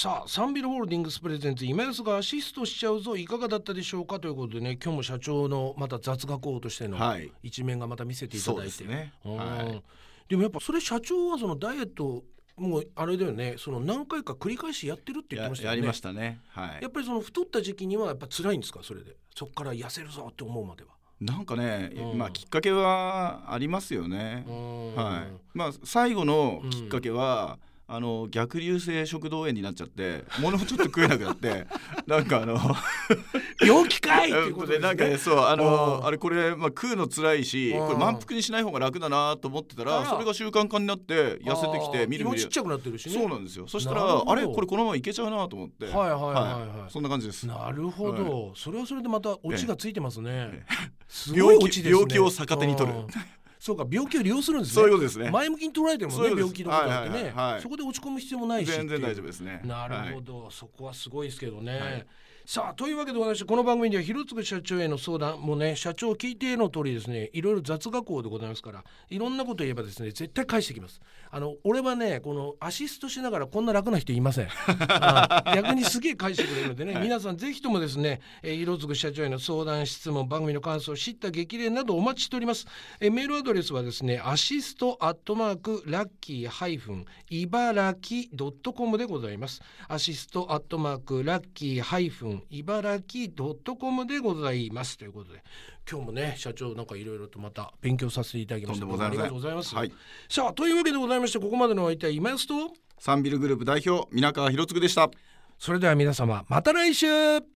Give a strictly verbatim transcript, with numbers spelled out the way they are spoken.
さあサンビルホールディングスプレゼンツ今安がアシストしちゃうぞいかがだったでしょうかということでね、今日も社長のまた雑学王としての一面がまた見せていただいて、はい、そうですね、はい、でもやっぱそれ社長はそのダイエットもうあれだよね、その何回か繰り返しやってるって言ってましたよね。 や, やりましたね、はい、 やっぱりその太った時期にはやっぱ辛いんですか？それでそこから痩せるぞって思うまではなんかね、うん、まあきっかけはありますよね、はい、まあ最後のきっかけは、うんあの逆流性食道炎になっちゃって物もちょっと食えなくなってなんかあの病気かいっていうことですね。 なんかね、そうあのあれこれ、まあ、食うの辛いしこれ満腹にしない方が楽だなと思ってたらそれが習慣化になって痩せてきてみるみる今ちっちゃくなってるしね。 そうなんですよ。そしたらあれこれこのままいけちゃうなと思ってはいはいはい、はい、そんな感じです。 なるほど、はい、それはそれでまたオチがついてますね、ええ、すごいオチですね。病気を逆手に取るそうか、病気を利用するんですね。 そういうことですね。 前向きに捉えてるもんね、病気のことだってね、はいはいはい、そこで落ち込む必要もないし全然大丈夫ですね。 なるほど、はい、そこはすごいですけどね、はい、さあというわけでございまして、この番組では広次社長への相談もね、社長聞いての通りですね、いろいろ雑学王でございますから、いろんなこと言えばですね絶対返してきます。あの俺はねこのアシストしながらこんな楽な人いません逆にすげえ返してくれるのでね、はい、皆さんぜひともですね、えー、広次社長への相談質問番組の感想知った激励などお待ちしております。えー、メールアドレスはですねアシストアットマークラッキーハイフン茨城ドットコムでございます。アシストアットマークラッキーハイフン茨城ドットコムでございますということで、今日もね社長なんかいろいろとまた勉強させていただきました。ありがとうございます、はい、さあというわけでございまして、ここまでのお相手は今安とサンビルグループ代表皆川博次でした。 それでは皆様また来週。